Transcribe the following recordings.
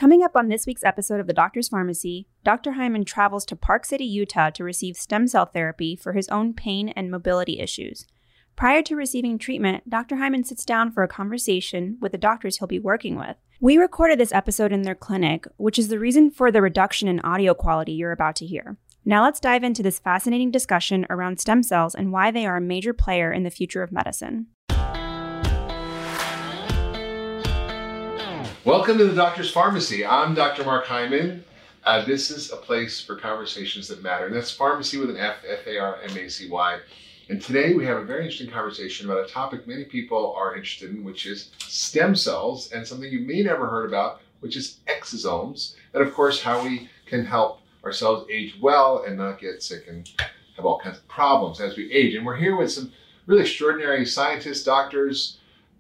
Coming up on this week's episode of The Doctor's Pharmacy, Dr. Hyman travels to Park City, Utah to receive stem cell therapy for his own pain and mobility issues. Prior to receiving treatment, Dr. Hyman sits down for a conversation with the doctors he'll be working with. We recorded this episode in their clinic, which is the reason for the reduction in audio quality you're about to hear. Now let's dive into this fascinating discussion around stem cells and why they are a major player in the future of medicine. Welcome to the Doctor's Pharmacy. I'm Dr. Mark Hyman. This is a place for conversations that matter, and that's pharmacy with an F, F-A-R-M-A-C-Y. And today we have a very interesting conversation about a topic many people are interested in, which is stem cells, and something you may never heard about, which is exosomes, and of course how we can help ourselves age well and not get sick and have all kinds of problems as we age. And we're here with some really extraordinary scientists, doctors,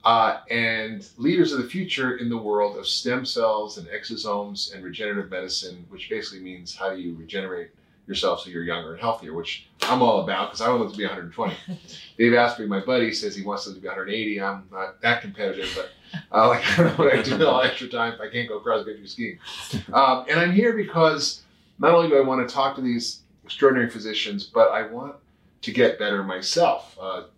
and leaders of the future in the world of stem cells and exosomes and regenerative medicine, which basically means how do you regenerate yourself so you're younger and healthier, which I'm all about because I want them to be 120. Dave Asprey, my buddy, says he wants them to be 180. I'm not that competitive, but I don't know what I do all extra time if I can't go cross-country skiing. And I'm here because not only do I want to talk to these extraordinary physicians, but I want to get better myself.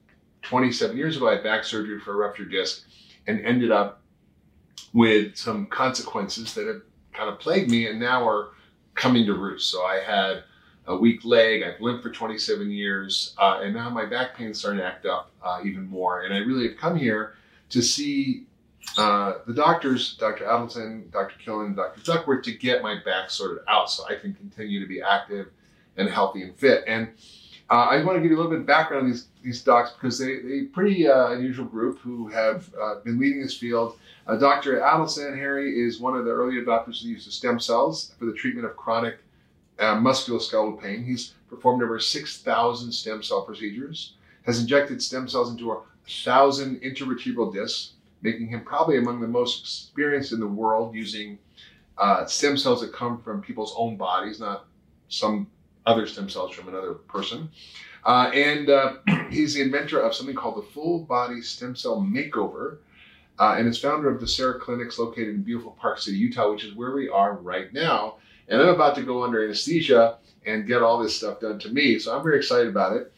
27 years ago, I had back surgery for a ruptured disc and ended up with some consequences that have kind of plagued me and now are coming to roost. So I had a weak leg, I've limped for 27 years, and now my back pain is starting to act up even more. And I really have come here to see the doctors, Dr. Adelson, Dr. Killen, Dr. Duckworth, to get my back sorted out so I can continue to be active and healthy and fit. And I want to give you a little bit of background on these docs because they're pretty unusual group who have been leading this field. Dr. Adelson, Harry, is one of the early adopters of the use of stem cells for the treatment of chronic musculoskeletal pain. He's performed over 6,000 stem cell procedures, has injected stem cells into 1,000 intervertebral discs, making him probably among the most experienced in the world using stem cells that come from people's own bodies, not some other stem cells from another person. And he's the inventor of something called the Full Body Stem Cell Makeover, and is founder of the Sarah Clinics located in beautiful Park City, Utah, which is where we are right now. And I'm about to go under anesthesia and get all this stuff done to me, so I'm very excited about it.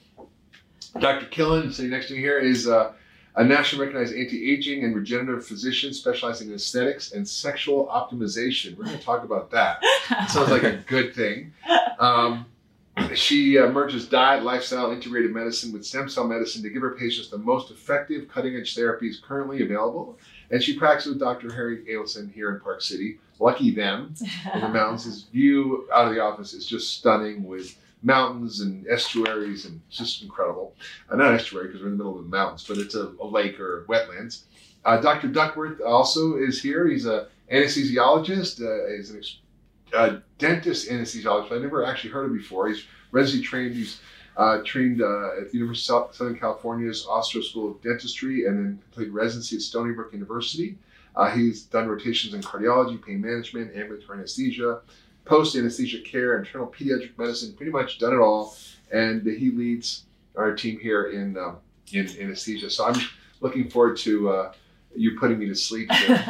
Dr. Killen, sitting next to me here, is a nationally recognized anti-aging and regenerative physician specializing in aesthetics and sexual optimization. We're going to talk about that. It sounds like a good thing. She merges diet, lifestyle, integrated medicine with stem cell medicine to give her patients the most effective cutting-edge therapies currently available. And she practices with Dr. Harry Adelson here in Park City. Lucky them in the mountains. His view out of the office is just stunning with mountains and estuaries, and it's just incredible. Not estuary because we're in the middle of the mountains, but it's a lake or wetlands. Dr. Duckworth also is here. He's an anesthesiologist. He's a dentist anesthesiologist. I never actually heard of him before. He's residency trained. He's trained at the University of Southern California's Ostro School of Dentistry and then completed residency at Stony Brook University. He's done rotations in cardiology, pain management, ambulatory anesthesia, post-anesthesia care, internal pediatric medicine, pretty much done it all. And he leads our team here in anesthesia. So I'm looking forward to you putting me to sleep.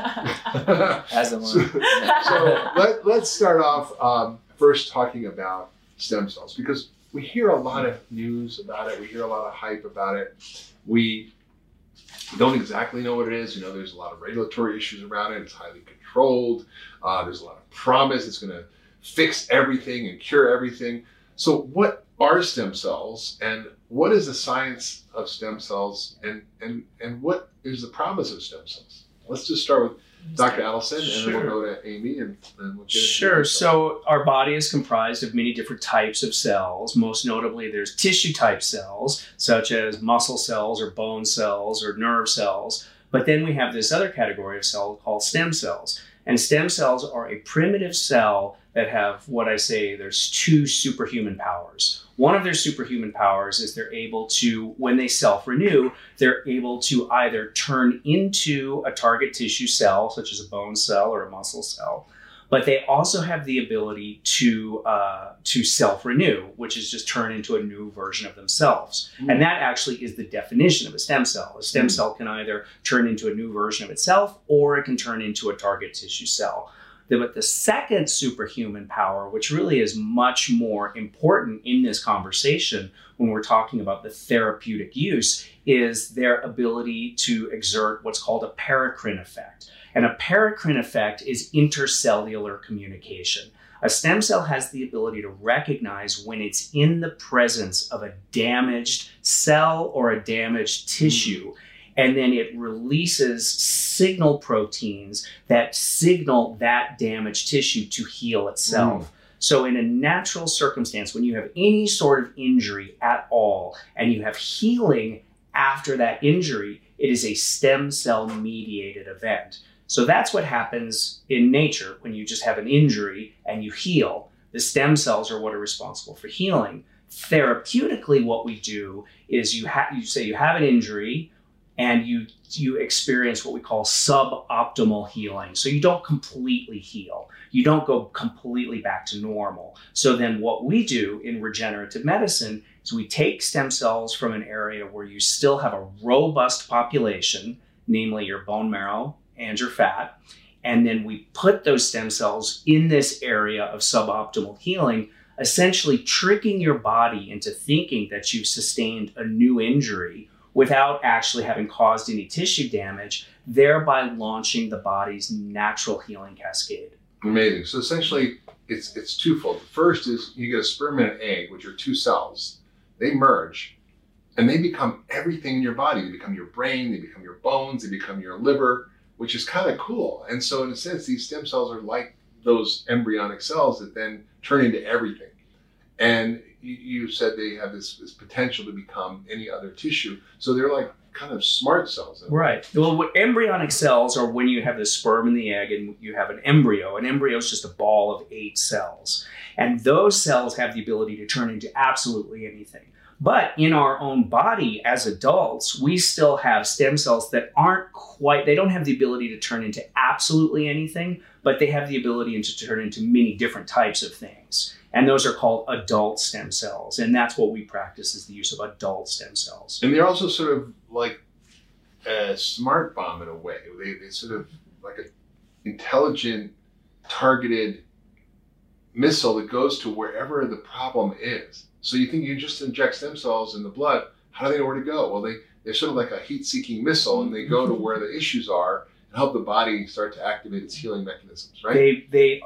As am I. So let's start off first talking about stem cells, because we hear a lot of news about it. We hear a lot of hype about it. We don't exactly know what it is. There's a lot of regulatory issues around it. It's highly controlled. There's a lot of promise. It's going to fix everything and cure everything. So what are stem cells, and what is the science of stem cells, and what is the promise of stem cells? Let's just start with Dr. Adelson, and then we'll go to Amy, and we'll get into Sure. So our body is comprised of many different types of cells. Most notably, there's tissue type cells, such as muscle cells or bone cells or nerve cells. But then we have this other category of cell called stem cells. And stem cells are a primitive cell that have what I say, there's two superhuman powers. One of their superhuman powers is they're able to, when they self-renew, they're able to either turn into a target tissue cell, such as a bone cell or a muscle cell, but they also have the ability to self-renew, which is just turn into a new version of themselves. Mm. And that actually is the definition of a stem cell. A stem cell can either turn into a new version of itself, or it can turn into a target tissue cell. But the second superhuman power, which really is much more important in this conversation when we're talking about the therapeutic use, is their ability to exert what's called a paracrine effect. And a paracrine effect is intercellular communication. A stem cell has the ability to recognize when it's in the presence of a damaged cell or a damaged tissue, and then it releases signal proteins that signal that damaged tissue to heal itself. So in a natural circumstance, when you have any sort of injury at all, and you have healing after that injury, it is a stem cell mediated event. So that's what happens in nature when you just have an injury and you heal. The stem cells are what are responsible for healing. Therapeutically, what we do is you say you have an injury and you experience what we call suboptimal healing. So you don't completely heal. You don't go completely back to normal. So then what we do in regenerative medicine is we take stem cells from an area where you still have a robust population, namely your bone marrow and your fat, and then we put those stem cells in this area of suboptimal healing, essentially tricking your body into thinking that you've sustained a new injury without actually having caused any tissue damage, thereby launching the body's natural healing cascade. Amazing. So essentially, it's twofold. The first is you get a sperm and an egg, which are two cells. They merge, and they become everything in your body. They become your brain, they become your bones, they become your liver, which is kind of cool. And so in a sense, these stem cells are like those embryonic cells that then turn into everything. And you said they have this potential to become any other tissue. So they're like kind of smart cells. Right. Well, what embryonic cells are when you have the sperm and the egg and you have an embryo. An embryo is just a ball of 8 cells. And those cells have the ability to turn into absolutely anything. But in our own body as adults, we still have stem cells that they don't have the ability to turn into absolutely anything, but they have the ability to turn into many different types of things. And those are called adult stem cells. And that's what we practice, is the use of adult stem cells. And they're also sort of like a smart bomb in a way. They sort of like an intelligent, targeted missile that goes to wherever the problem is. So you think you just inject stem cells in the blood, how do they know where to go? Well, they're sort of like a heat-seeking missile, and they go to where the issues are and help the body start to activate its healing mechanisms, right? They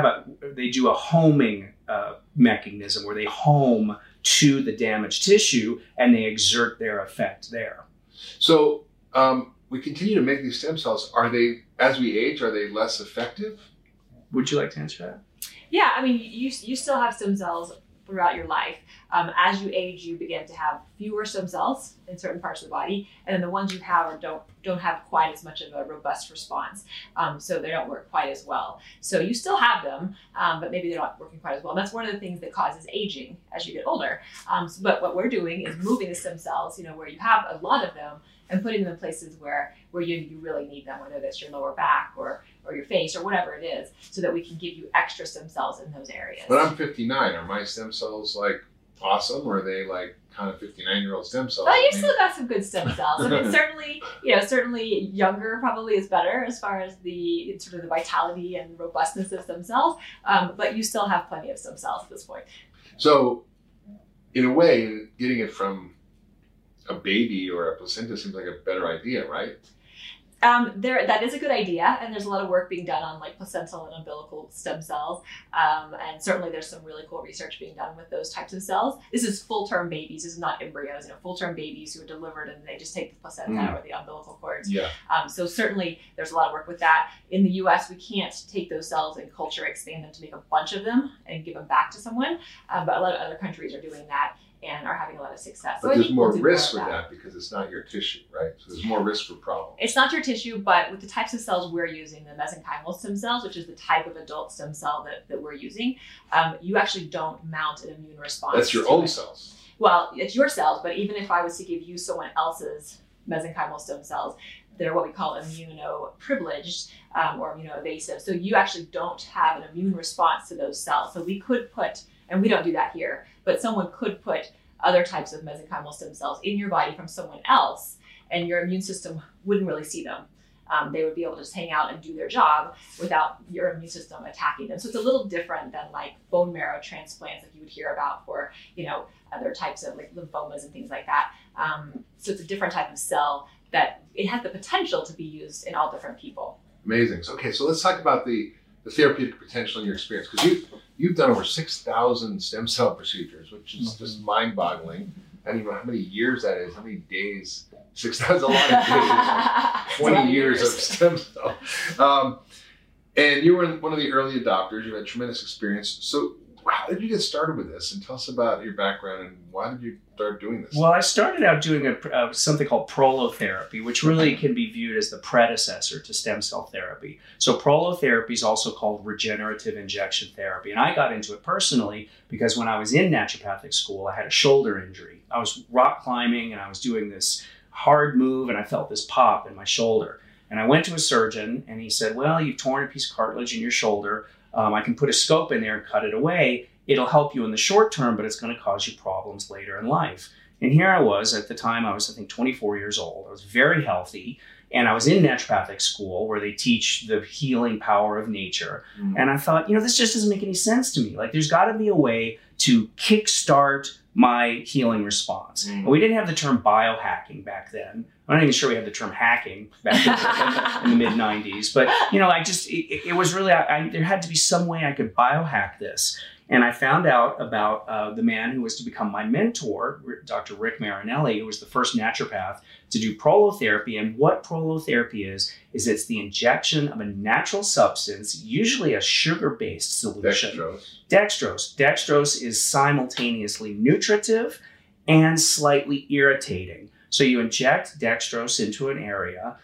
do a homing mechanism where they home to the damaged tissue and they exert their effect there. So we continue to make these stem cells. As we age, are they less effective? Would you like to answer that? Yeah, I mean, you still have stem cells throughout your life. As you age, you begin to have fewer stem cells in certain parts of the body, and then the ones you have don't have quite as much of a robust response, so they don't work quite as well. So you still have them, but maybe they're not working quite as well. And that's one of the things that causes aging as you get older. But what we're doing is moving the stem cells, where you have a lot of them, and putting them in places where you really need them, whether that's your lower back or your face or whatever it is, so that we can give you extra stem cells in those areas. But I'm 59. Are my stem cells like awesome, or are they like kind of 59-year-old stem cells? Oh, you've still got some good stem cells. I mean, certainly younger probably is better as far as the sort of the vitality and robustness of stem cells. But you still have plenty of stem cells at this point. So, in a way, getting it from a baby or a placenta seems like a better idea, right? That is a good idea, and there's a lot of work being done on like placental and umbilical stem cells, and certainly there's some really cool research being done with those types of cells. This is full-term babies. This is not embryos. Full-term babies who are delivered and they just take the placenta or the umbilical cords. Yeah. So certainly there's a lot of work with that. In the U.S., we can't take those cells and culture expand them to make a bunch of them and give them back to someone, but a lot of other countries are doing that and are having a lot of success. But there's more risk with that because it's not your tissue, right? So there's more risk for problems. It's not your tissue, but with the types of cells we're using, the mesenchymal stem cells, which is the type of adult stem cell that we're using, you actually don't mount an immune response. That's your own cells. Well, it's your cells, but even if I was to give you someone else's mesenchymal stem cells, they're what we call immunoprivileged or immunoevasive. So you actually don't have an immune response to those cells. So we could put, and we don't do that here, but someone could put other types of mesenchymal stem cells in your body from someone else, and your immune system wouldn't really see them. they would be able to just hang out and do their job without your immune system attacking them. So it's a little different than like bone marrow transplants like you would hear about for, other types of like lymphomas and things like that. So it's a different type of cell that it has the potential to be used in all different people. Amazing. So, so let's talk about the therapeutic potential in your experience, because you've done over 6,000 stem cell procedures, which is just mind-boggling. I don't even know how many years that is, how many days. 6,000 is a lot of days. 20 years of stem cell. And you were one of the early adopters. You had tremendous experience. So how did you get started with this? And tell us about your background and why did you start doing this? Well, I started out doing something called prolotherapy, which really can be viewed as the predecessor to stem cell therapy. So prolotherapy is also called regenerative injection therapy. And I got into it personally because when I was in naturopathic school, I had a shoulder injury. I was rock climbing and I was doing this hard move and I felt this pop in my shoulder. And I went to a surgeon and he said, well, you've torn a piece of cartilage in your shoulder. I can put a scope in there and cut it away. It'll help you in the short term, but it's going to cause you problems later in life. And here I was at the time, I was, I think, 24 years old. I was very healthy. And I was in naturopathic school where they teach the healing power of nature. Mm-hmm. And I thought, this just doesn't make any sense to me. Like, there's got to be a way to kickstart my healing response. Mm-hmm. We didn't have the term biohacking back then. I'm not even sure we had the term hacking back in the mid 90s. But, it was really, there had to be some way I could biohack this. And I found out about the man who was to become my mentor, Dr. Rick Marinelli, who was the first naturopath to do prolotherapy. And what prolotherapy is it's the injection of a natural substance, usually a sugar-based solution. Dextrose. Dextrose is simultaneously nutritive and slightly irritating. So you inject dextrose into an area.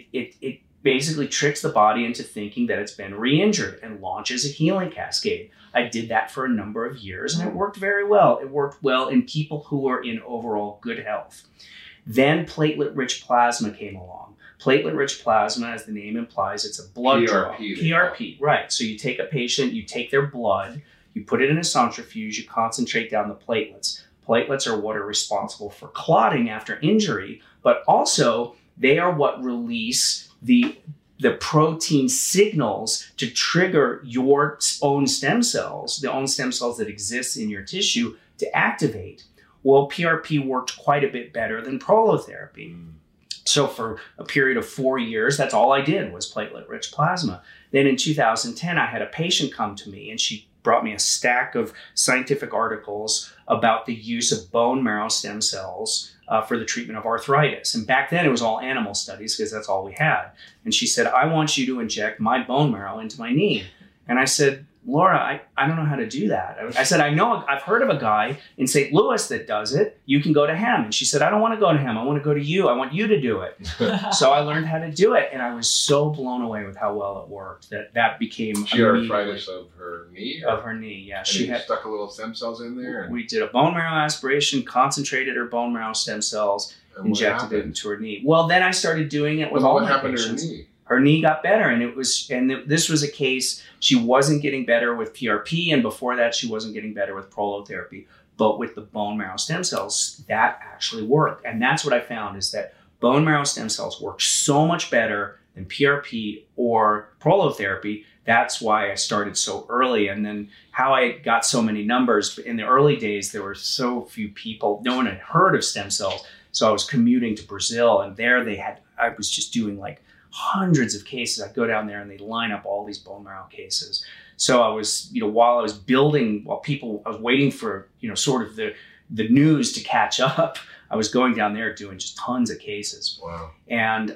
It basically tricks the body into thinking that it's been re-injured and launches a healing cascade. I did that for a number of years and it worked very well. It worked well in people who are in overall good health. Then platelet-rich plasma came along. Platelet-rich plasma, as the name implies, it's a blood draw. PRP, right. So you take a patient, you take their blood, you put it in a centrifuge, you concentrate down the platelets. Platelets are what are responsible for clotting after injury, but also they are what release the protein signals to trigger your own stem cells, the own stem cells that exist in your tissue, to activate. Well, PRP worked quite a bit better than prolotherapy. So for a period of 4 years, that's all I did was platelet-rich plasma. Then in 2010, I had a patient come to me and she brought me a stack of scientific articles about the use of bone marrow stem cells for the treatment of arthritis. And back then it was all animal studies because that's all we had. And she said, I want you to inject my bone marrow into my knee. And I said, Laura, I don't know how to do that. I said, I've heard of a guy in St. Louis that does it. You can go to him. And she said, I don't want to go to him. I want to go to you. I want you to do it. So I learned how to do it. And I was so blown away with how well it worked that became She had arthritis of her knee? Of her knee, yeah. And she had stuck a little stem cells in there? We did a bone marrow aspiration, concentrated her bone marrow stem cells, injected it into her knee. Well, then I started doing it with all my patients. What happened to her knee? Her knee got better, and this was a case, she wasn't getting better with PRP, and before that she wasn't getting better with prolotherapy. But with the bone marrow stem cells, that actually worked. And that's what I found, is that bone marrow stem cells work so much better than PRP or prolotherapy. That's why I started so early. And then how I got so many numbers, in the early days, there were so few people, no one had heard of stem cells. So I was commuting to Brazil, and there I was just doing like hundreds of cases. I'd go down there and they'd line up all these bone marrow cases. So I was, while I was I was waiting for, sort of the news to catch up, I was going down there doing just tons of cases. Wow. And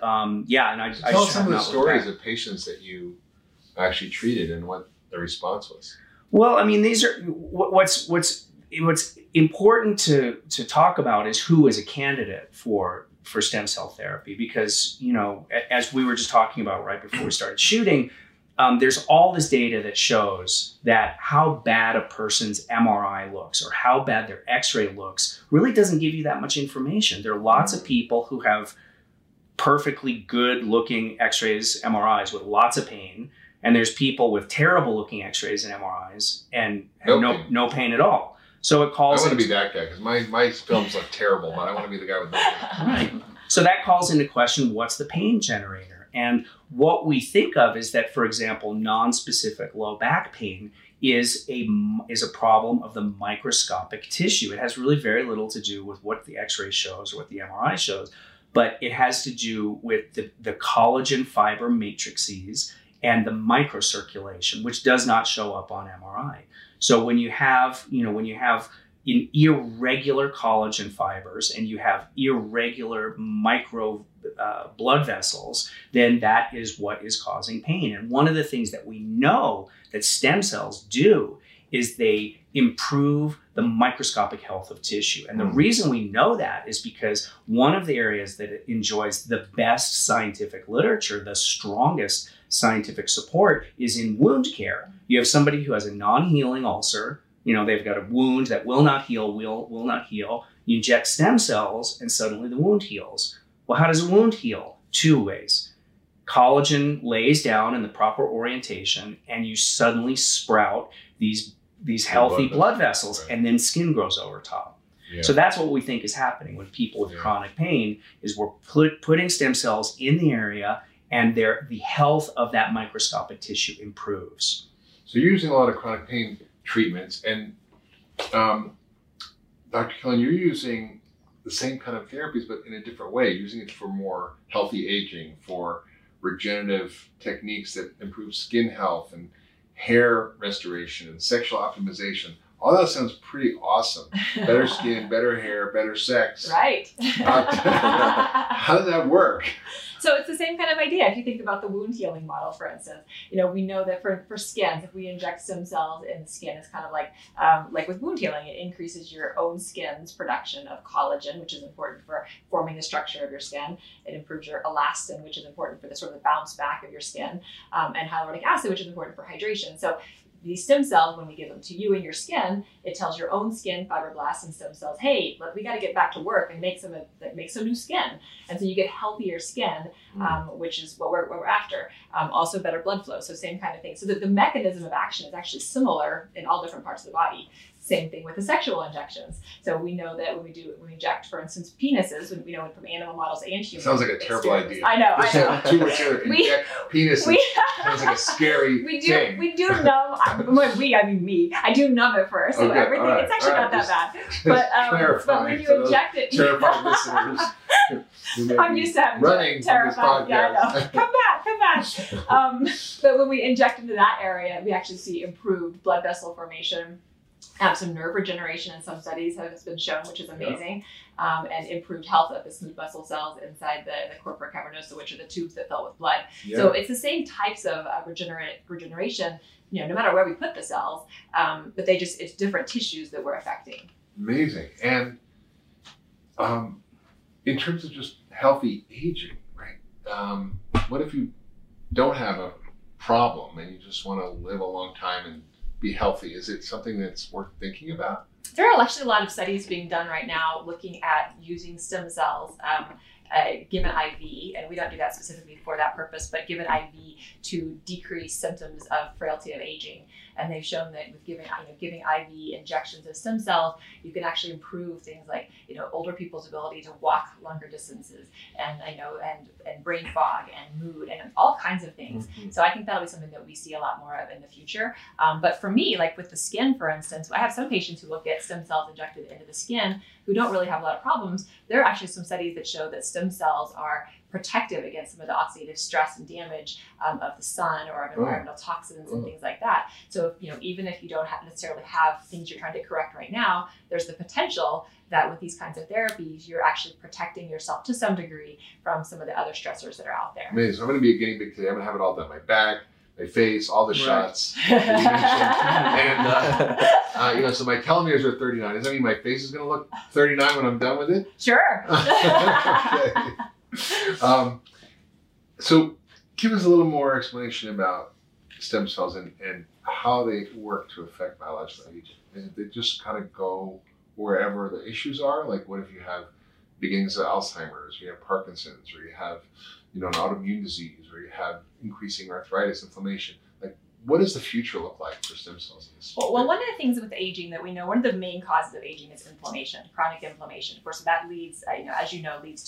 I tell us some of the stories of patients that you actually treated and what the response was. Well, I mean, these are what's important to talk about is who is a candidate for stem cell therapy, because, as we were just talking about right before we started shooting, there's all this data that shows that how bad a person's MRI looks or how bad their X-ray looks really doesn't give you that much information. There are lots of people who have perfectly good looking X-rays, MRIs with lots of pain. And there's people with terrible looking X-rays and MRIs and have no pain at all. So it calls. I want to be that guy because my films look terrible, but I want to be the guy with no pain. Right. So that calls into question, what's the pain generator? And what we think of is that, for example, non-specific low back pain is a problem of the microscopic tissue. It has really very little to do with what the X-ray shows or what the MRI shows, but it has to do with the collagen fiber matrices and the microcirculation, which does not show up on MRI. So when you have in irregular collagen fibers and you have irregular micro blood vessels, then that is what is causing pain. And one of the things that we know that stem cells do is they improve the microscopic health of tissue. And the reason we know that is because one of the areas that enjoys the best scientific literature, the strongest scientific support, is in wound care. You have somebody who has a non-healing ulcer, they've got a wound that will not heal, will not heal. You inject stem cells and suddenly the wound heals. Well, how does a wound heal? 2 ways. Collagen lays down in the proper orientation and you suddenly sprout these healthy blood vessels, right. And then skin grows over top. Yeah. So that's what we think is happening with people with chronic pain is we're putting stem cells in the area and the health of that microscopic tissue improves. So you're using a lot of chronic pain treatments, and Dr. Killian, you're using the same kind of therapies, but in a different way, using it for more healthy aging, for regenerative techniques that improve skin health and hair restoration and sexual optimization. All that sounds pretty awesome. Better skin, better hair, better sex. Right. How does that work? So it's the same kind of idea. If you think about the wound healing model, for instance, we know that for skins, if we inject stem cells in the skin, it's kind of like with wound healing, it increases your own skin's production of collagen, which is important for forming the structure of your skin. It improves your elastin, which is important for the sort of the bounce back of your skin, and hyaluronic acid, which is important for hydration. So these stem cells, when we give them to you in your skin, it tells your own skin, fibroblasts and stem cells, hey, we got to get back to work and make some new skin. And so you get healthier skin, which is what we're after. Also better blood flow, so same kind of thing. So the mechanism of action is actually similar in all different parts of the body. Same thing with the sexual injections. So we know that when we inject, for instance, penises, from animal models and humans. Sounds like a terrible idea. I know. Too much to inject penises. Sounds like a scary thing. We do numb. I mean me. I do numb it first. So everything. Right, it's actually not that bad. But when you inject it, terrified listeners. I'm used to having running terrified. Yeah, I know. Come back. But when we inject into that area, we actually see improved blood vessel formation. Some nerve regeneration in some studies has been shown, which is amazing, and improved health of the smooth muscle cells inside the corpora cavernosa, which are the tubes that fill with blood. Yeah. So it's the same types of regeneration, no matter where we put the cells, but it's different tissues that we're affecting. Amazing. And in terms of just healthy aging, right? What if you don't have a problem and you just want to live a long time and be healthy? Is it something that's worth thinking about? There are actually a lot of studies being done right now looking at using stem cells given IV, and we don't do that specifically for that purpose, but given IV to decrease symptoms of frailty of aging. And they've shown that with giving IV injections of stem cells, you can actually improve things like older people's ability to walk longer distances, and brain fog and mood and all kinds of things. Mm-hmm. So I think that'll be something that we see a lot more of in the future. But for me, like with the skin, for instance, I have some patients who will get stem cells injected into the skin who don't really have a lot of problems. There are actually some studies that show that stem cells are protective against some of the oxidative stress and damage of the sun or of environmental toxins and things like that. So even if you don't necessarily have things you're trying to correct right now, there's the potential that with these kinds of therapies, you're actually protecting yourself to some degree from some of the other stressors that are out there. Amazing. So I'm going to be a guinea pig today. I'm going to have it all done. My back, my face, all the shots that you mentioned. And, so my telomeres are 39. Does that mean my face is going to look 39 when I'm done with it? Sure. Okay. So give us a little more explanation about stem cells and how they work to affect biological aging. And they just kind of go wherever the issues are. Like what if you have beginnings of Alzheimer's, or you have Parkinson's, or you have an autoimmune disease, or you have increasing arthritis, inflammation. Like, what does the future look like for stem cells in this? Well, one of the things with aging that we know, one of the main causes of aging is inflammation, chronic inflammation. Of course, that leads, leads to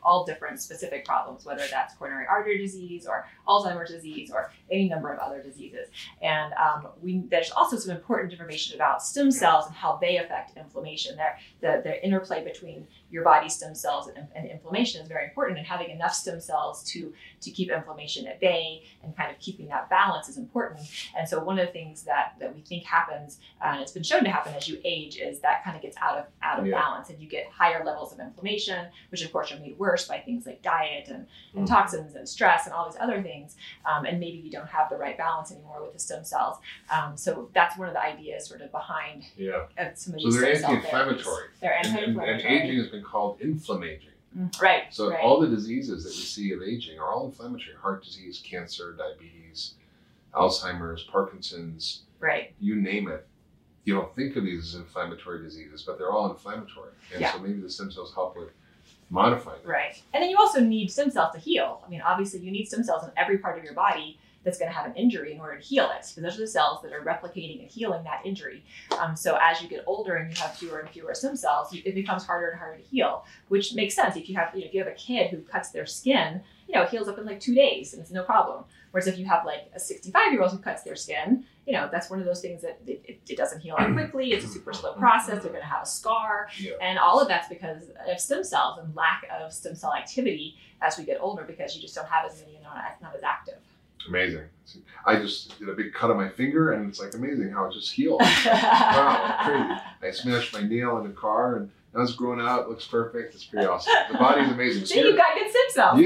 all different specific problems, whether that's coronary artery disease or Alzheimer's disease or any number of other diseases. And there's also some important information about stem cells and how they affect inflammation. The interplay between your body's stem cells and inflammation is very important, and having enough stem cells to keep inflammation at bay and kind of keeping that balance is important. And so one of the things that we think happens, and it's been shown to happen as you age, is that kind of gets out of balance, and you get higher levels of inflammation, which of course are made worse by things like diet and toxins and stress and all these other things. And maybe you don't have the right balance anymore with the stem cells. So that's one of the ideas sort of behind some of these. So they're stem cell anti-inflammatory. therapies. They're anti-inflammatory. And aging has been called inflammaging. Right. So right. all the diseases that we see of aging are all inflammatory. Heart disease, cancer, diabetes, Alzheimer's, Parkinson's, right. You name it. You don't think of these as inflammatory diseases, but they're all inflammatory. And so maybe the stem cells help with modifying that. Right. And then you also need stem cells to heal. I mean, obviously you need stem cells in every part of your body that's going to have an injury in order to heal it, because those are the cells that are replicating and healing that injury. So as you get older and you have fewer and fewer stem cells, it becomes harder and harder to heal, which makes sense. If you have a kid who cuts their skin, it heals up in like 2 days and it's no problem. Whereas if you have like a 65-year-old who cuts their skin, that's one of those things that it doesn't heal out quickly. It's a super slow process. They're going to have a scar. Yeah. And all of that's because of stem cells and lack of stem cell activity as we get older, because you just don't have as many and not as active. Amazing. I just did a big cut on my finger, and it's like amazing how it just healed. Wow, crazy. I smashed my nail in the car, and now it's growing out. It looks perfect. It's pretty awesome. The body's amazing. See, you got good stem cells.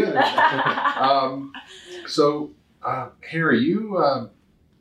Yeah. So, Harry, you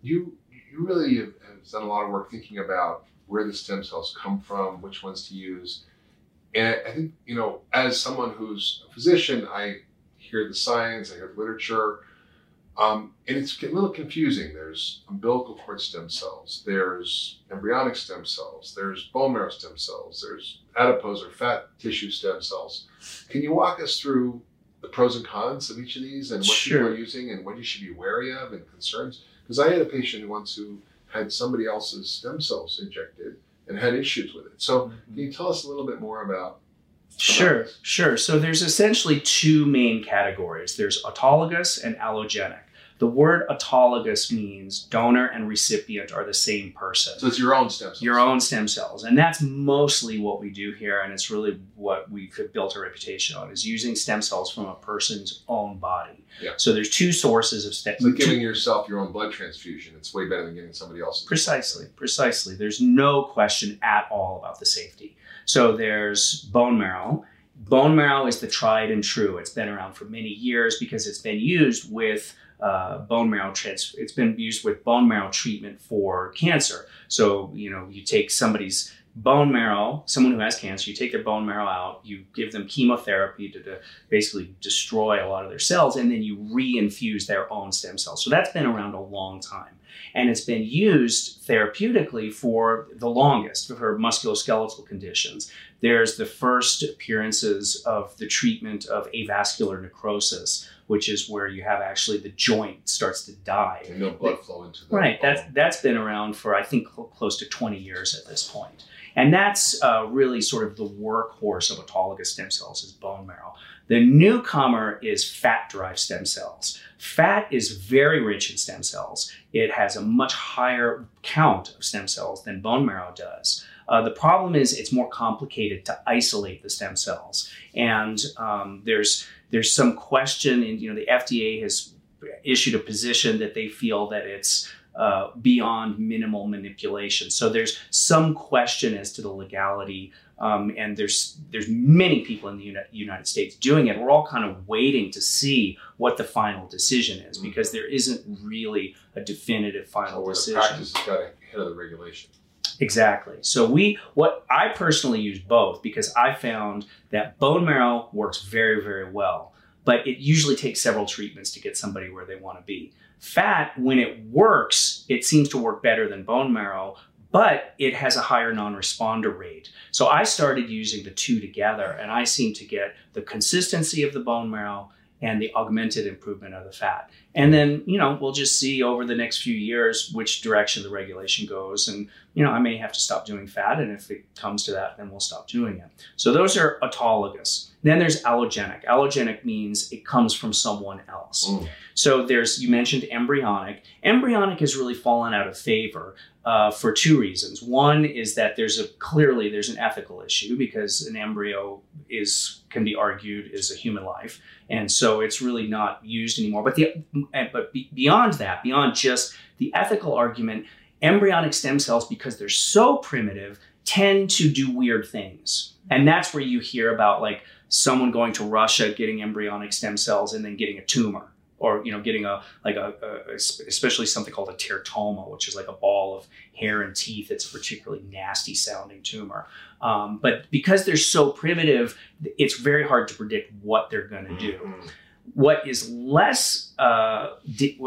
really have done a lot of work thinking about where the stem cells come from, which ones to use. And I think, as someone who's a physician, I hear the science, I hear the literature, and it's a little confusing. There's umbilical cord stem cells, there's embryonic stem cells, there's bone marrow stem cells, there's adipose or fat tissue stem cells. Can you walk us through the pros and cons of each of these, and what people are using, and what you should be wary of, and concerns? Because I had a patient once who had somebody else's stem cells injected and had issues with it. So can you tell us a little bit more about Sure. So there's essentially two main categories. There's autologous and allogenic. The word autologous means donor and recipient are the same person. So it's your own stem cells. Your own stem cells. And that's mostly what we do here, and it's really what we've built a reputation on, is using stem cells from a person's own body. Yeah. So there's two sources of stem cells. It's like giving yourself your own blood transfusion. It's way better than giving somebody else's. Precisely. There's no question at all about the safety. So there's bone marrow. Bone marrow is the tried and true. It's been around for many years because it's been used with bone marrow treatment for cancer. So, you take somebody's bone marrow, someone who has cancer, you take their bone marrow out, you give them chemotherapy to basically destroy a lot of their cells, and then you reinfuse their own stem cells. So that's been around a long time. And it's been used therapeutically for the longest, for musculoskeletal conditions. There's the first appearances of the treatment of avascular necrosis, which is where you have actually the joint starts to die. And no blood flow into the Right. That's been around for, I think, close to 20 years at this point. And that's really sort of the workhorse of autologous stem cells is bone marrow. The newcomer is fat-derived stem cells. Fat is very rich in stem cells. It has a much higher count of stem cells than bone marrow does. The problem is it's more complicated to isolate the stem cells. And there's some question, and the FDA has issued a position that they feel that it's beyond minimal manipulation. So there's some question as to the legality, and there's many people in the United States doing it. We're all kind of waiting to see what the final decision is, because there isn't really a definitive final decision. The practice has got ahead of the regulation. Exactly. So I personally use both, because I found that bone marrow works very, very well, but it usually takes several treatments to get somebody where they want to be. Fat, when it works, it seems to work better than bone marrow, but it has a higher non-responder rate. So I started using the two together, and I seem to get the consistency of the bone marrow and the augmented improvement of the fat. And then, we'll just see over the next few years which direction the regulation goes. And, I may have to stop doing FAT. And if it comes to that, then we'll stop doing it. So those are autologous. Then there's allogenic. Allogenic means it comes from someone else. So you mentioned embryonic. Embryonic has really fallen out of favor for two reasons. One is that there's an ethical issue because an embryo can be argued is a human life. And so it's really not used anymore. But beyond that, beyond just the ethical argument, embryonic stem cells, because they're so primitive, tend to do weird things. And that's where you hear about like someone going to Russia, getting embryonic stem cells and then getting a tumor, or, getting especially something called a teratoma, which is like a ball of hair and teeth. It's a particularly nasty sounding tumor. But because they're so primitive, it's very hard to predict what they're going to do. What is less of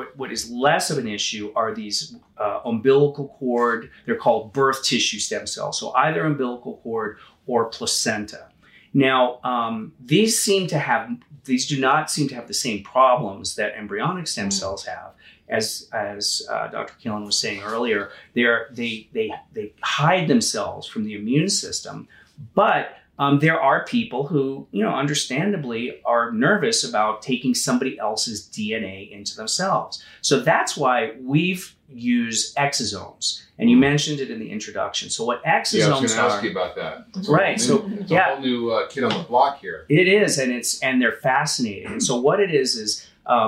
an issue are these umbilical cord. They're called birth tissue stem cells. So either umbilical cord or placenta. Now, these do not seem to have the same problems that embryonic stem cells have. As Dr. Keelan was saying earlier, they hide themselves from the immune system, but there are people who, understandably are nervous about taking somebody else's DNA into themselves. So that's why we've used exosomes. And you mentioned it in the introduction. So what exosomes are... Yeah, I was going to ask you about that. Right. So it's a whole new kid on the block here. It is, and they're fascinating. And so what it is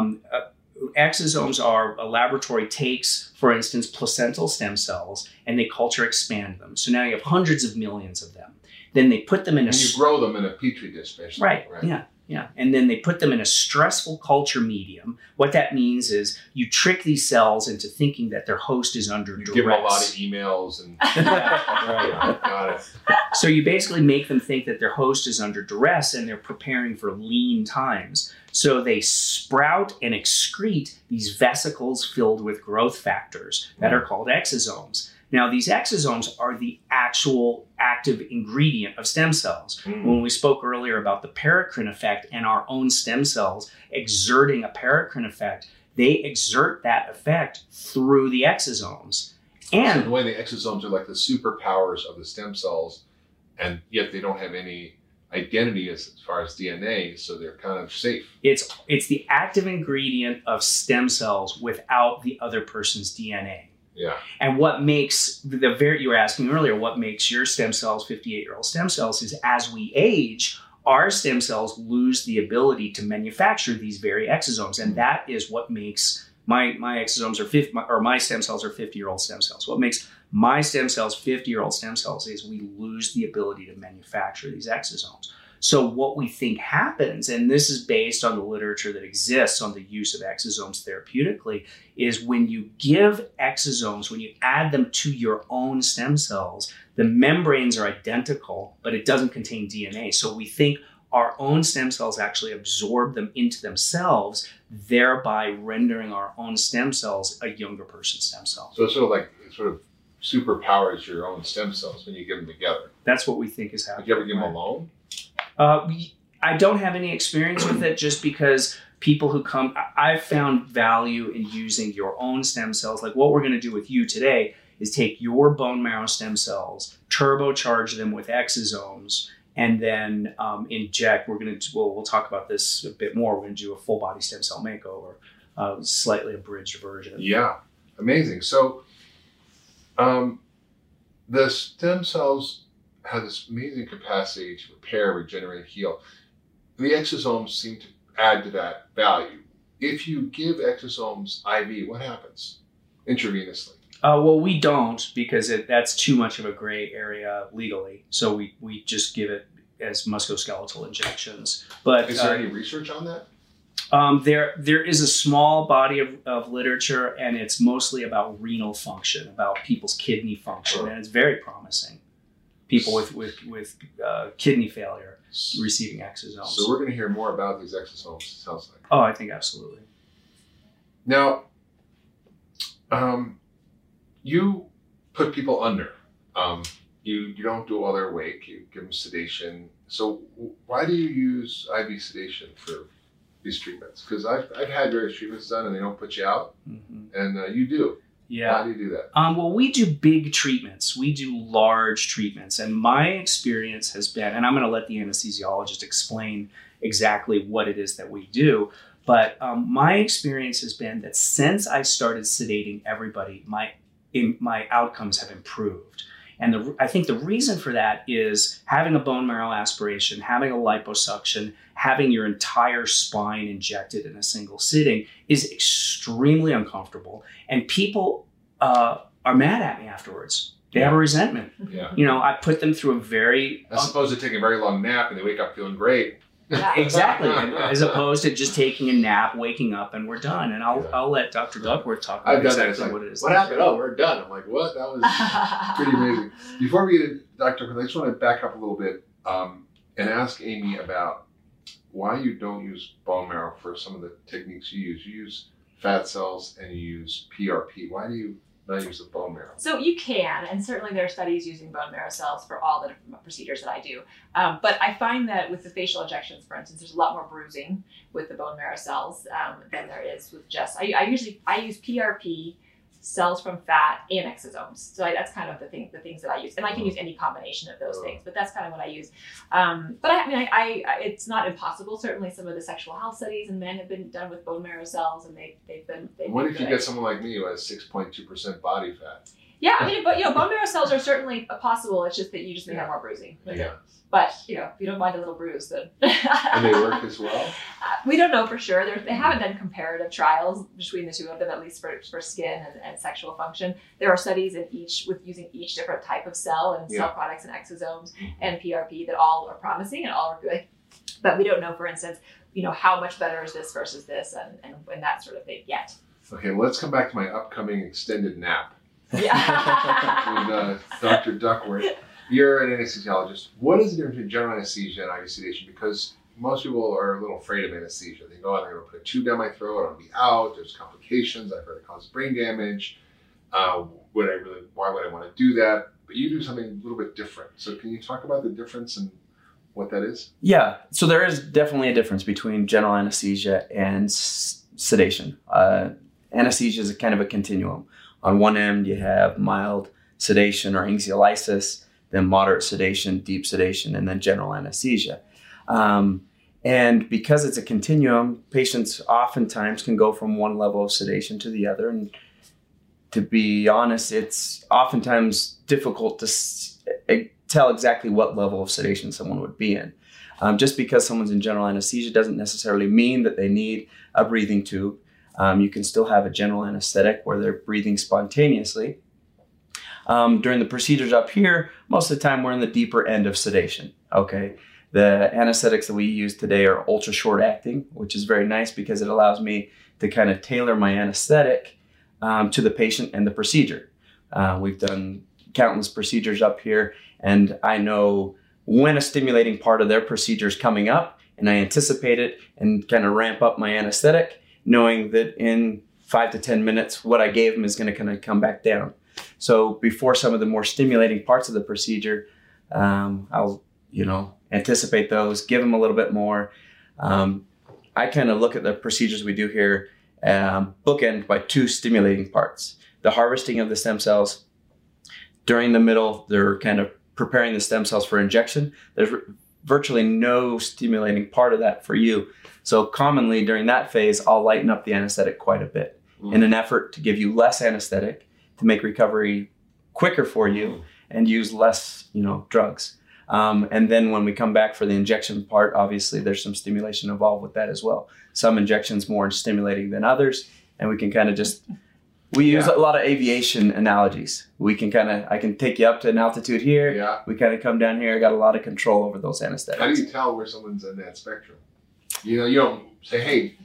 exosomes are a laboratory takes, for instance, placental stem cells, and they culture expand them. So now you have hundreds of millions of them. Then they put them in and you grow them in a petri dish, basically. Right. Yeah. And then they put them in a stressful culture medium. What that means is you trick these cells into thinking that their host is under duress. Give them a lot of emails and right. Got it. So you basically make them think that their host is under duress and they're preparing for lean times. So they sprout and excrete these vesicles filled with growth factors that are called exosomes. Now, these exosomes are the actual active ingredient of stem cells. When we spoke earlier about the paracrine effect and our own stem cells exerting a paracrine effect, they exert that effect through the exosomes. And so in a way, the exosomes are like the superpowers of the stem cells, and yet they don't have any identity as far as DNA, so they're kind of safe. It's the active ingredient of stem cells without the other person's DNA. Yeah. And what makes you were asking earlier, what makes your stem cells 58-year-old stem cells is as we age, our stem cells lose the ability to manufacture these very exosomes. And that is what makes my exosomes my stem cells are 50-year-old stem cells. What makes my stem cells 50-year-old stem cells is we lose the ability to manufacture these exosomes. So what we think happens, and this is based on the literature that exists on the use of exosomes therapeutically, is when you give exosomes, when you add them to your own stem cells, the membranes are identical, but it doesn't contain DNA. So we think our own stem cells actually absorb them into themselves, thereby rendering our own stem cells a younger person's stem cells. So it's sort of superpowers your own stem cells when you give them together. That's what we think is happening. Would you ever give them alone? I don't have any experience with it just because people who come, I've found value in using your own stem cells. Like what we're going to do with you today is take your bone marrow stem cells, turbocharge them with exosomes, and then inject. We'll talk about this a bit more. We're going to do a full body stem cell makeover, slightly abridged version. Yeah, amazing. So the stem cells have this amazing capacity to repair, regenerate, heal. The exosomes seem to add to that value. If you give exosomes IV, what happens intravenously? Well, we don't because that's too much of a gray area legally. So we just give it as musculoskeletal injections. But is there any research on that? There is a small body of literature, and it's mostly about renal function, about people's kidney function, and it's very promising. People with kidney failure receiving exosomes. So we're going to hear more about these exosomes, it sounds like. Oh, I think absolutely. Now, you put people under. You don't do while they're awake. You give them sedation. So why do you use IV sedation for these treatments? Because I've had various treatments done and they don't put you out, Mm-hmm. and you do. Yeah. Why do you do that? Well, we do big treatments. We do large treatments. And my experience has been, and I'm going to let the anesthesiologist explain exactly what it is that we do. But my experience has been that since I started sedating everybody, my outcomes have improved. And I think the reason for that is having a bone marrow aspiration, having a liposuction, having your entire spine injected in a single sitting is extremely uncomfortable. And people are mad at me afterwards. They have a resentment. Yeah. You know, I put them through a very... As opposed to taking a very long nap and they wake up feeling great. Yeah. Exactly. As opposed to just taking a nap, waking up, and we're done. And I'll let Dr. Duckworth talk about I've done that. exactly It's like, what it is. what happened? Oh, we're done. I'm like, what? That was pretty amazing. Before we get to Dr. Duckworth, I just want to back up a little bit and ask Amy about why you don't use bone marrow for some of the techniques you use. You use fat cells and you use PRP. Why do you not use the bone marrow? So you can, and certainly there are studies using bone marrow cells for all the different procedures that I do. But I find that with the facial injections, for instance, there's a lot more bruising with the bone marrow cells than there is with just. I use PRP, cells from fat, and exosomes. So that's kind of the things that I use, and I can use any combination of those things. But that's kind of what I use. But I it's not impossible. Certainly, some of the sexual health studies in men have been done with bone marrow cells, and they've been. What if you get someone like me who has 6.2% body fat? Yeah, I mean, but bone marrow cells are certainly possible. It's just that you just may have more bruising. Yeah. But if you don't mind a little bruise, then. And they work as well? We don't know for sure. They haven't done comparative trials between the two of them, at least for skin and sexual function. There are studies with using each different type of cell and cell products and exosomes and PRP that all are promising and all are good. But we don't know, for instance, how much better is this versus this and that sort of thing yet. Okay, well, let's come back to my upcoming extended nap. Yeah. With Dr. Duckworth. You're an anesthesiologist. What is the difference between general anesthesia and IV sedation? Because most people are a little afraid of anesthesia. They go, they're going to put a tube down my throat, I'll be out, there's complications, I've heard it causes brain damage. Why would I want to do that? But you do something a little bit different. So can you talk about the difference and what that is? Yeah, so there is definitely a difference between general anesthesia and sedation. Anesthesia is a kind of a continuum. On one end, you have mild sedation or anxiolysis, then moderate sedation, deep sedation, and then general anesthesia. And because it's a continuum, patients oftentimes can go from one level of sedation to the other. And to be honest, it's oftentimes difficult to tell exactly what level of sedation someone would be in. Just because someone's in general anesthesia doesn't necessarily mean that they need a breathing tube. You can still have a general anesthetic where they're breathing spontaneously. During the procedures up here, most of the time we're in the deeper end of sedation, okay? The anesthetics that we use today are ultra short acting, which is very nice because it allows me to kind of tailor my anesthetic to the patient and the procedure. We've done countless procedures up here, and I know when a stimulating part of their procedure is coming up, and I anticipate it and kind of ramp up my anesthetic, knowing that in 5 to 10 minutes, what I gave them is going to kind of come back down. So before some of the more stimulating parts of the procedure, I'll, anticipate those, give them a little bit more. I kind of look at the procedures we do here, bookend by 2 stimulating parts. The harvesting of the stem cells. During the middle, they're kind of preparing the stem cells for injection. There's virtually no stimulating part of that for you. So commonly during that phase, I'll lighten up the anesthetic quite a bit in an effort to give you less anesthetic, to make recovery quicker for you and use less, drugs. And then when we come back for the injection part, obviously there's some stimulation involved with that as well. Some injections more stimulating than others. And we can kind of we use a lot of aviation analogies. I can take you up to an altitude here. Yeah. We kind of come down here. I got a lot of control over those anesthetics. How do you tell where someone's in that spectrum? You don't say, hey,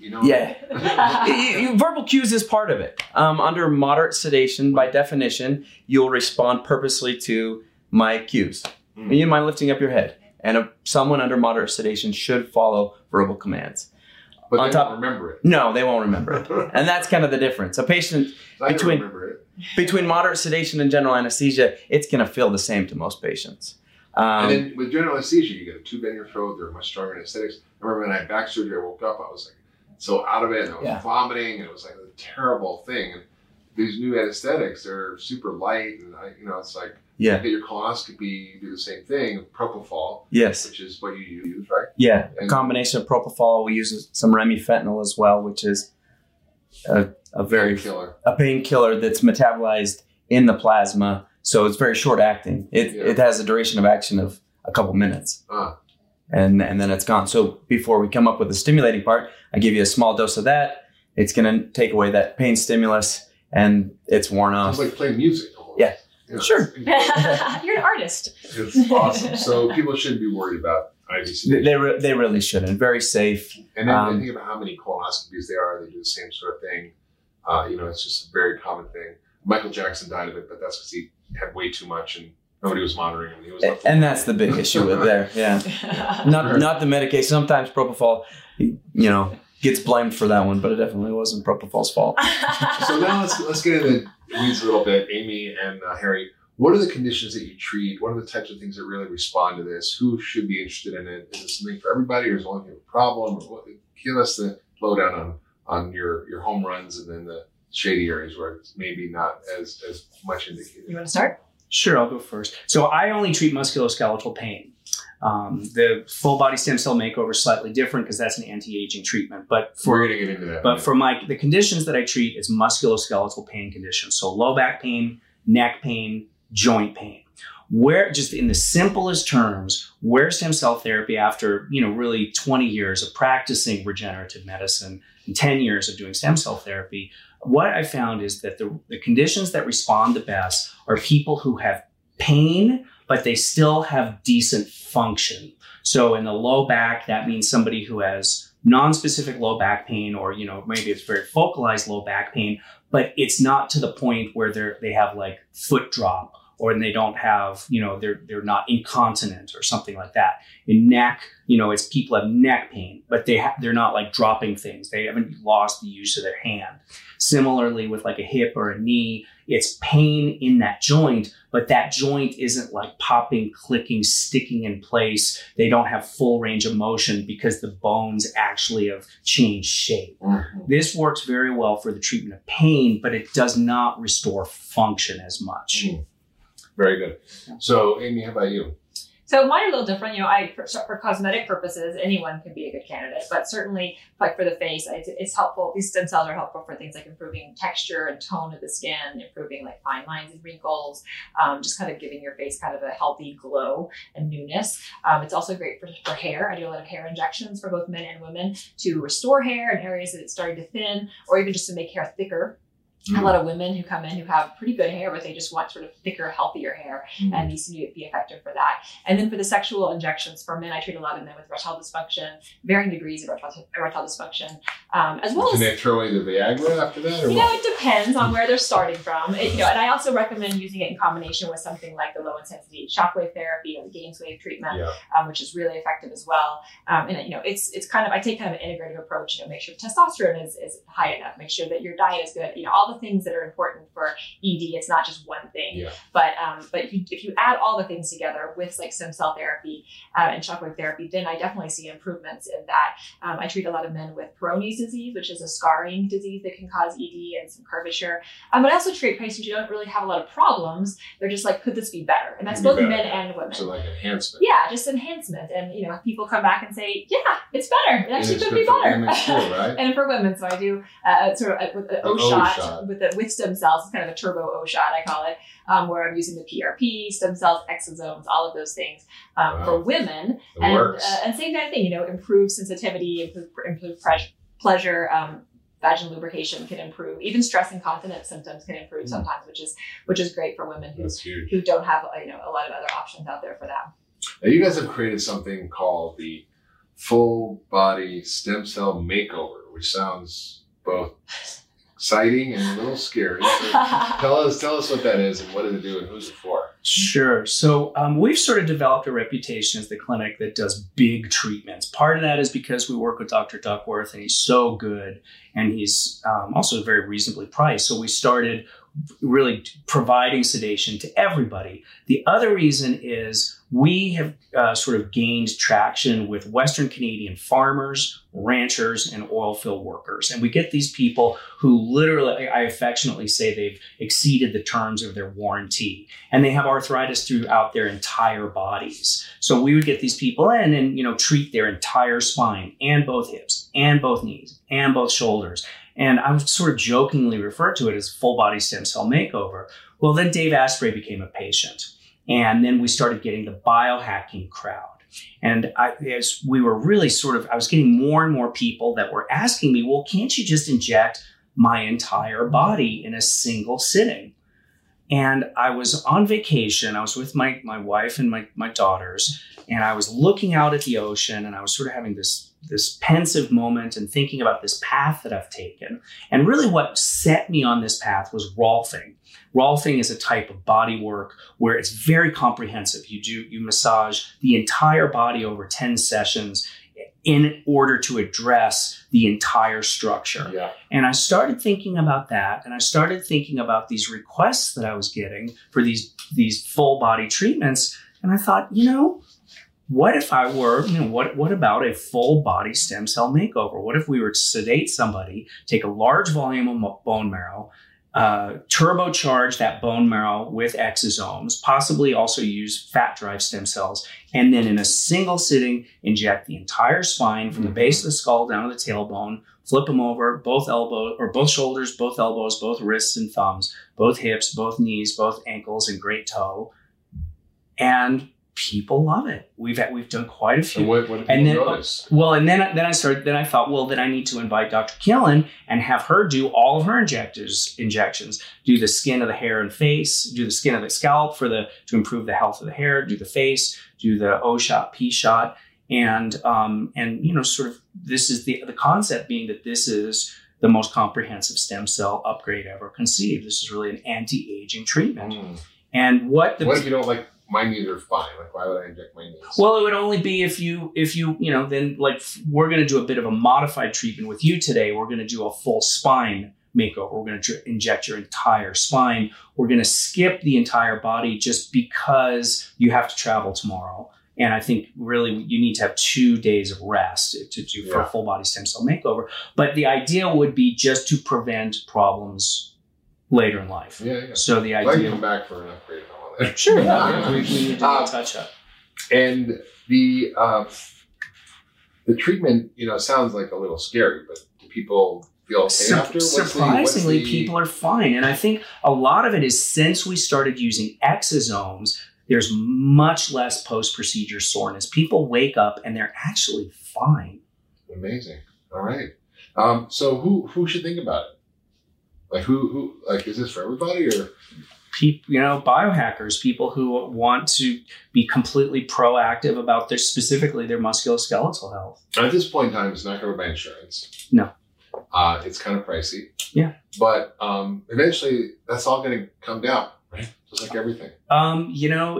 Yeah. Verbal cues is part of it. Under moderate sedation, by definition, you'll respond purposely to my cues. You mind lifting up your head. And someone under moderate sedation should follow verbal commands. But they don't remember it. No, they won't remember it. And that's kind of the difference. A patient between moderate sedation and general anesthesia, it's going to feel the same to most patients. And then with general anesthesia, you get a tube in your throat. They're much stronger anesthetics. I remember when I had back surgery, I woke up, I was like, so out of it, and I was Yeah. vomiting, and it was like a terrible thing. And these new anesthetics, they're super light, and it's like you Yeah. get your colonoscopy, you do the same thing, propofol, Yes. which is what you use, right? Yeah. A And- combination of propofol. We use some remifentanil as well, which is a very Killer. a painkiller that's metabolized in the plasma, so it's very short acting. It has a duration of action of a couple minutes, and then it's gone. So before we come up with the stimulating part, I give you a small dose of that. It's going to take away that pain stimulus, and it's worn off. It's like playing music. Almost. Yeah. Sure. You're an artist. It's awesome. So people shouldn't be worried about IV sedation. They really shouldn't. Very safe. And then think about how many colonoscopies there are. They do the same sort of thing. It's just a very common thing. Michael Jackson died of it, but that's because he had way too much and nobody was monitoring him. He was And that's the big issue with there. Yeah. Not the medication. Sometimes propofol, gets blamed for that one, but it definitely wasn't propofol's fault. So now let's get into the weeds a little bit. Amy and Harry, what are the conditions that you treat? What are the types of things that really respond to this? Who should be interested in it? Is it something for everybody, or is it only a problem? Or what? Give us the lowdown on your home runs and then the shady areas where it's maybe not as much indicated. You want to start? Sure, I'll go first. So I only treat musculoskeletal pain. The full body stem cell makeover is slightly different because that's an anti-aging treatment. But We're going to get into that. But for the conditions that I treat is musculoskeletal pain conditions. So low back pain, neck pain, joint pain. Where, just in the simplest terms, where stem cell therapy, after really 20 years of practicing regenerative medicine and 10 years of doing stem cell therapy, what I found is that the conditions that respond the best are people who have pain, but they still have decent function. So in the low back, that means somebody who has non-specific low back pain, or maybe it's very focalized low back pain, but it's not to the point where they have like foot drop, or they don't have, they're not incontinent or something like that. In neck, it's people have neck pain, but they're not like dropping things. They haven't lost the use of their hand. Similarly, with like a hip or a knee, it's pain in that joint, but that joint isn't like popping, clicking, sticking in place. They don't have full range of motion because the bones actually have changed shape. Mm-hmm. This works very well for the treatment of pain, but it does not restore function as much. Mm-hmm. Very good. So, Amy, how about you? So mine are a little different. For cosmetic purposes, anyone can be a good candidate, but certainly like for the face, it's helpful. These stem cells are helpful for things like improving texture and tone of the skin, improving like fine lines and wrinkles, just kind of giving your face kind of a healthy glow and newness. It's also great for hair. I do a lot of hair injections for both men and women to restore hair in areas that it's starting to thin, or even just to make hair thicker. A lot of women who come in who have pretty good hair, but they just want sort of thicker, healthier hair, and these seem to be effective for that. And then for the sexual injections for men, I treat a lot of men with erectile dysfunction, varying degrees of erectile dysfunction, as well Can as. they throw away the Viagra after that? Or It depends on where they're starting from. And I also recommend using it in combination with something like the low intensity shockwave therapy or the Gainswave treatment, which is really effective as well. It's kind of, I take kind of an integrative approach. Make sure testosterone is high enough. Make sure that your diet is good. All the things that are important for ED. It's not just one thing. Yeah. But if you add all the things together with like stem cell therapy and shockwave therapy, then I definitely see improvements in that. I treat a lot of men with Peyronie's disease, which is a scarring disease that can cause ED and some curvature. But I also treat patients who don't really have a lot of problems. They're just like, could this be better? And that's both men and women. So like enhancement. Yeah, just enhancement. And people come back and say, yeah, it's better. It actually could be better. Too, right? And for women, so I do with an O shot with stem cells. It's kind of a turbo O shot, I call it, where I'm using the PRP, stem cells, exosomes, all of those things for women. And same kind of thing, improve sensitivity, improve pleasure. Vaginal lubrication can improve. Even stress incontinence symptoms can improve sometimes, which is great for women who don't have a lot of other options out there for that. Now, you guys have created something called the Full Body Stem Cell Makeover, which sounds both exciting and a little scary. So tell us what that is and what does it do and who's it for? Sure. So we've sort of developed a reputation as the clinic that does big treatments. Part of that is because we work with Dr. Duckworth and he's so good and he's also very reasonably priced. So we started really providing sedation to everybody. The other reason is we have sort of gained traction with Western Canadian farmers, ranchers, and oil field workers. And we get these people who literally, I affectionately say, they've exceeded the terms of their warranty, and they have arthritis throughout their entire bodies. So we would get these people in and, treat their entire spine and both hips and both knees and both shoulders. And I would sort of jokingly refer to it as full body stem cell makeover. Well, then Dave Asprey became a patient. And then we started getting the biohacking crowd. And as we were really I was getting more and more people that were asking me, well, can't you just inject my entire body in a single sitting? And I was on vacation. I was with my wife and my daughters, and I was looking out at the ocean, and I was sort of having this pensive moment and thinking about this path that I've taken. And really what set me on this path was Rolfing. Rolfing is a type of body work where it's very comprehensive. You massage the entire body over 10 sessions in order to address the entire structure. Yeah. And I started thinking about that, and I started thinking about these requests that I was getting for these full body treatments. And I thought, what if I were, what about a full body stem cell makeover? What if we were to sedate somebody, take a large volume of bone marrow, turbocharge that bone marrow with exosomes, possibly also use fat drive stem cells, and then in a single sitting, inject the entire spine from the base of the skull down to the tailbone, flip them over, both elbows or both shoulders, both elbows, both wrists and thumbs, both hips, both knees, both ankles, and great toe. And people love it. We've done quite a few. And what do people notice? Well, and then I thought, well, then I need to invite Dr. Killen and have her do all of her injections, do the skin of the hair and face, do the skin of the scalp to improve the health of the hair, do the face, do the O shot, P shot. And sort of this is the concept being that this is the most comprehensive stem cell upgrade ever conceived. This is really an anti-aging treatment. And what if you don't like my knees are fine? Like, why would I inject my knees? Well, it would only be if you then, like, we're going to do a bit of a modified treatment with you today. We're going to do a full spine makeover. We're going to inject your entire spine. We're going to skip the entire body just because you have to travel tomorrow. And I think really you need to have 2 days of rest to do for a full body stem cell makeover. But the idea would be just to prevent problems later in life. Yeah. So the I'd idea. like to come back for an upgrade. Sure, yeah. We need to do a touch up. And the treatment, sounds like a little scary, but do people feel okay after? Surprisingly, people are fine. And I think a lot of it is since we started using exosomes, there's much less post-procedure soreness. People wake up and they're actually fine. Amazing. All right. So who should think about it? Like who is this for everybody or? People, biohackers, people who want to be completely proactive about specifically their musculoskeletal health. At this point in time, it's not covered by insurance. No. It's kind of pricey. Yeah. But eventually, that's all going to come down, right? Just like everything. All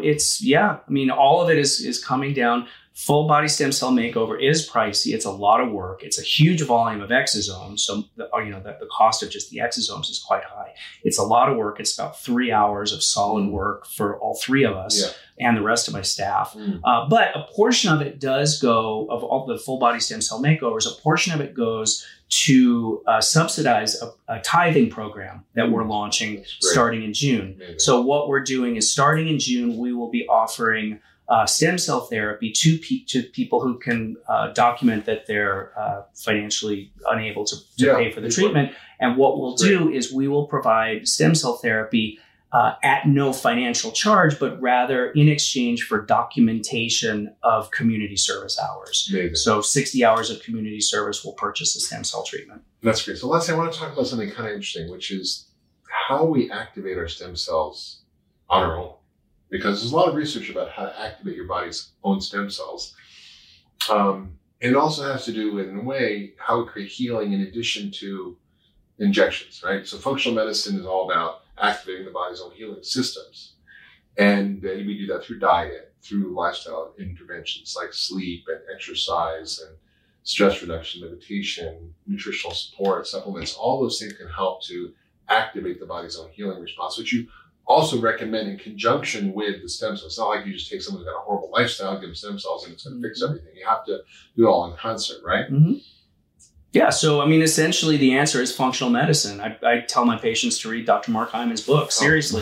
of it is coming down. Full body stem cell makeover is pricey. It's a lot of work. It's a huge volume of exosomes. So, the cost of just the exosomes is quite high. It's a lot of work. It's about 3 hours of solid work for all three of us and the rest of my staff. But a portion of it does go, of all the full body stem cell makeovers, a portion of it goes to subsidize a tithing program that we're launching starting in June. Amazing. So what we're doing is starting in June, we will be offering stem cell therapy to people who can document that they're financially unable to pay for the treatment. And what we'll do is we will provide stem cell therapy at no financial charge, but rather in exchange for documentation of community service hours. Amazing. So 60 hours of community service will purchase the stem cell treatment. That's great. So lastly, I want to talk about something kind of interesting, which is how we activate our stem cells on our own. Because there's a lot of research about how to activate your body's own stem cells. And it also has to do with, in a way, how we create healing in addition to injections, right? So functional medicine is all about activating the body's own healing systems. And we do that through diet, through lifestyle interventions like sleep and exercise and stress reduction, meditation, nutritional support, supplements. All those things can help to activate the body's own healing response, which you also recommend in conjunction with the stem cells. It's not like you just take someone who's got a horrible lifestyle, give them stem cells, and it's going to fix everything. You have to do it all in concert, right? Mm-hmm. Yeah, so I mean, essentially, the answer is functional medicine. I tell my patients to read Dr. Mark Hyman's book. Seriously,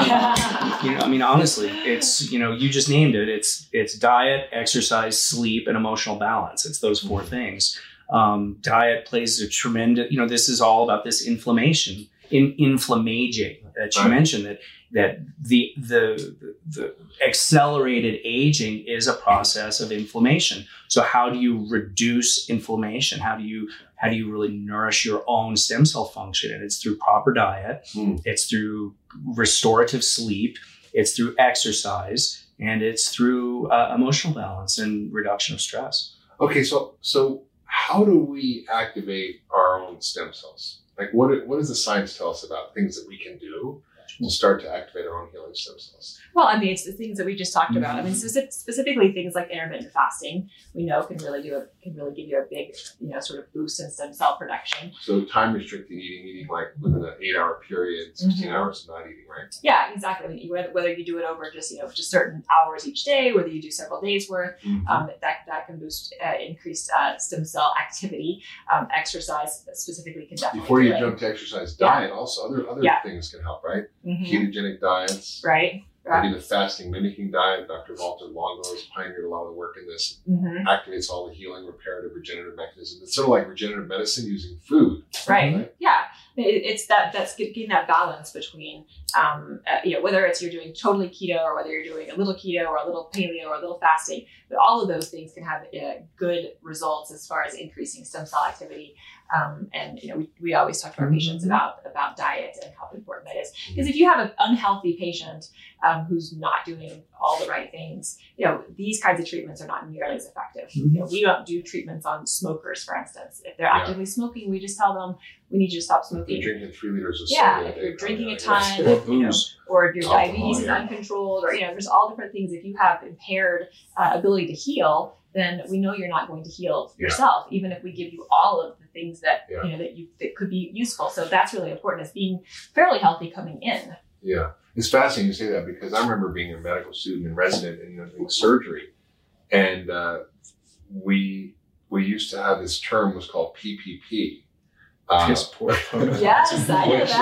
I mean, honestly, it's you just named it. It's diet, exercise, sleep, and emotional balance. It's those four things. Diet plays a tremendous. This is all about this inflammaging that you mentioned. That the accelerated aging is a process of inflammation. So how do you reduce inflammation? How do you really nourish your own stem cell function? And it's through proper diet. It's through restorative sleep. It's through exercise, and it's through emotional balance and reduction of stress. Okay, so how do we activate our own stem cells? Like, what does the science tell us about things that we can do to start to activate our own healing stem cells? Well, I mean, it's the things that we just talked about. I mean, specifically things like intermittent fasting, we know can really give you a big, sort of boost in stem cell production. So time restricted eating like within an 8-hour period, 16 hours of not eating, right? Yeah, exactly. I mean, whether you do it over just certain hours each day, whether you do several days worth, that can boost increased stem cell activity. Exercise specifically can definitely. Before you jump to exercise, diet also other things can help, right? Ketogenic diets, right? Maybe the fasting mimicking diet. Dr. Walter Longo has pioneered a lot of the work in this. Activates all the healing, reparative, regenerative mechanisms. It's sort of like regenerative medicine using food. Right. Yeah. It's that's getting that balance between, whether it's you're doing totally keto or whether you're doing a little keto or a little paleo or a little fasting, but all of those things can have good results as far as increasing stem cell activity. And we always talk to our patients about diet and how important that is. Because if you have an unhealthy patient who's not doing all the right things, these kinds of treatments are not nearly as effective. We don't do treatments on smokers, for instance. If they're actively smoking, we just tell them we need you to stop smoking. If you're drinking 3 liters of soda, if you're drinking a ton, or if your diabetes is uncontrolled, or there's all different things. If you have impaired ability to heal, then we know you're not going to heal yourself, even if we give you all of the things that that could be useful. So that's really important, is being fairly healthy coming in. Yeah, it's fascinating you say that, because I remember being a medical student and resident and doing surgery, and we used to have this term was called PPP. Piss poor protoplasm. Yes, I know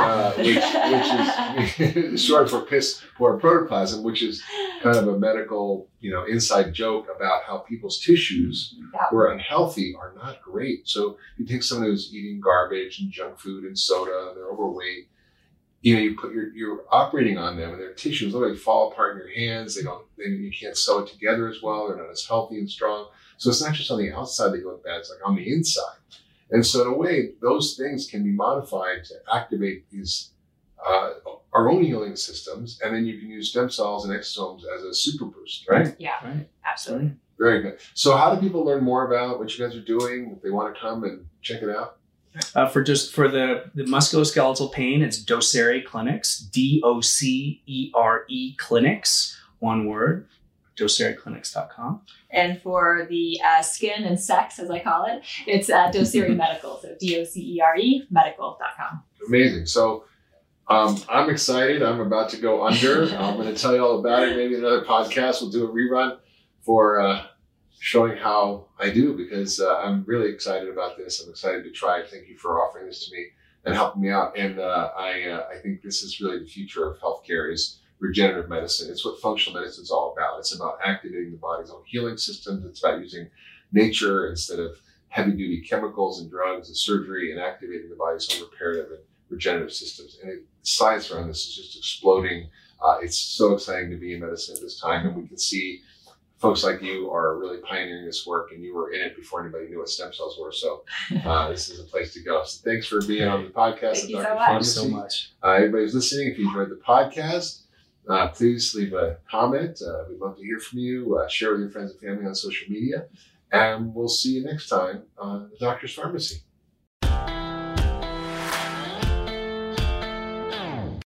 that. Which is short for piss poor protoplasm, which is kind of a medical, inside joke about how people's tissues who are unhealthy are not great. So you take someone who's eating garbage and junk food and soda, and they're overweight. You're operating on them, and their tissues literally fall apart in your hands. You can't sew it together as well. They're not as healthy and strong. So it's not just on the outside they look bad; it's like on the inside. And so in a way, those things can be modified to activate these our own healing systems, and then you can use stem cells and exosomes as a super boost, right? Yeah, absolutely. Very good. So how do people learn more about what you guys are doing if they want to come and check it out? For the musculoskeletal pain, it's Docere Clinics, DOCERE Clinics, one word, docereclinics.com. And for the skin and sex, as I call it, it's Docere Medical, so DOCERE medical.com. Amazing. So I'm excited. I'm about to go under. I'm going to tell you all about it. Maybe another podcast. We'll do a rerun for showing how I do, because I'm really excited about this. I'm excited to try it. Thank you for offering this to me and helping me out. And I think this is really the future of healthcare, is regenerative medicine. It's what functional medicine is all about. It's about activating the body's own healing systems. It's about using nature instead of heavy-duty chemicals and drugs and surgery, and activating the body's own reparative and regenerative systems. And the science around this is just exploding. It's so exciting to be in medicine at this time, and we can see folks like you are really pioneering this work, and you were in it before anybody knew what stem cells were. So this is a place to go. So thanks for being on the podcast. Thank you so much. So much. Everybody who's listening, if you enjoyed the podcast, please leave a comment. We'd love to hear from you. Share with your friends and family on social media. And we'll see you next time on The Doctor's Pharmacy.